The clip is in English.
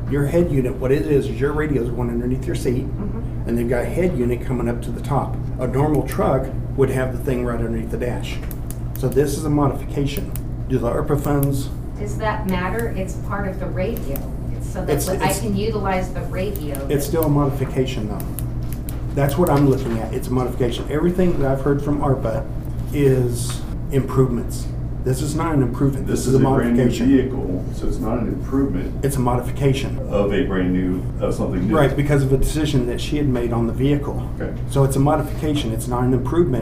Your head unit, what it is your radio's going underneath your seat, and they've got a head unit coming up to the top. A normal truck would have the thing right underneath the dash. So this is a modification. Do the ARPA funds? Does that matter? It's part of the radio. So that I can utilize the radio. It's still a modification though. That's what I'm looking at. It's a modification. Everything that I've heard from ARPA is improvements. This is not an improvement. This is a brand new modification. vehicle, so it's not an improvement It's a modification. of a brand new, of something new. Right, because of a decision that she had made on the vehicle. Okay. So it's a modification. It's not an improvement.